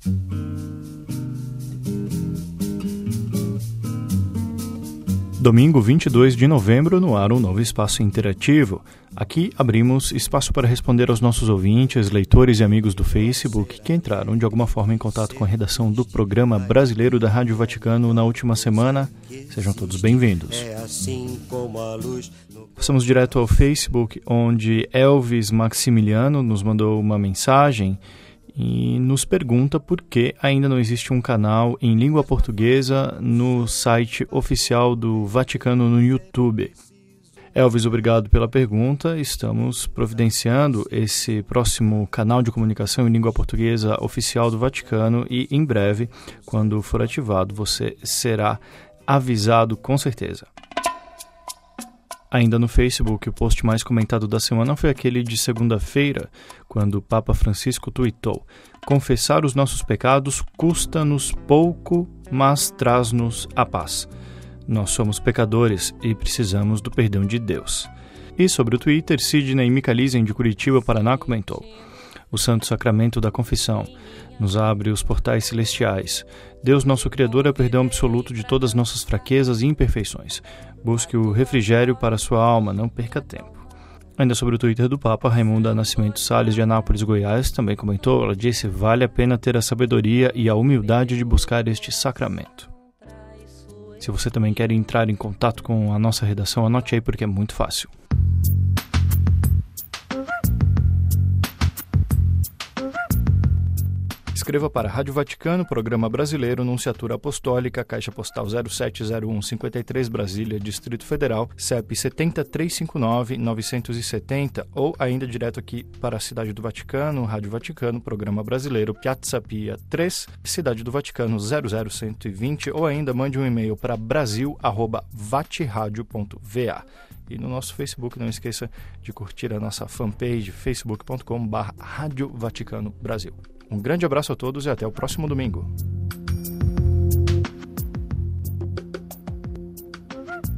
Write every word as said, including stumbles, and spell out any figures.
Domingo, vinte e dois de novembro, no ar um novo espaço interativo. Aqui abrimos espaço para responder aos nossos ouvintes, leitores e amigos do Facebook que entraram de alguma forma em contato com a redação do programa brasileiro da Rádio Vaticano na última semana. Sejam todos bem-vindos. Passamos direto ao Facebook, onde Elvis Maximiliano nos mandou uma mensagem e nos pergunta por que ainda não existe um canal em língua portuguesa no site oficial do Vaticano no YouTube. Elvis, obrigado pela pergunta. Estamos providenciando esse próximo canal de comunicação em língua portuguesa oficial do Vaticano e, em breve, quando for ativado, você será avisado com certeza. Ainda no Facebook, o post mais comentado da semana foi aquele de segunda-feira, quando o Papa Francisco tuitou: confessar os nossos pecados custa-nos pouco, mas traz-nos a paz. Nós somos pecadores e precisamos do perdão de Deus. E sobre o Twitter, Sidney Michalisen, de Curitiba, Paraná, comentou: o Santo Sacramento da Confissão nos abre os portais celestiais. Deus, nosso Criador, é o perdão absoluto de todas as nossas fraquezas e imperfeições. Busque o refrigério para a sua alma, não perca tempo. Ainda sobre o Twitter do Papa, Raimunda Nascimento Salles, de Anápolis, Goiás, também comentou. Ela disse: vale a pena ter a sabedoria e a humildade de buscar este sacramento. Se você também quer entrar em contato com a nossa redação, anote aí porque é muito fácil. Escreva para a Rádio Vaticano, Programa Brasileiro, Nunciatura Apostólica, Caixa Postal zero sete zero um cinquenta e três, Brasília, Distrito Federal, C E P sete zero três cinco nove nove sete zero, ou ainda direto aqui para a Cidade do Vaticano, Rádio Vaticano, Programa Brasileiro, Piazza Pia três, Cidade do Vaticano zero zero um dois zero, ou ainda mande um e-mail para brasil arroba vatiradio ponto v a. E no nosso Facebook, não esqueça de curtir a nossa fanpage, facebook ponto com barra Rádio Vaticano Brasil. Um grande abraço a todos e até o próximo domingo.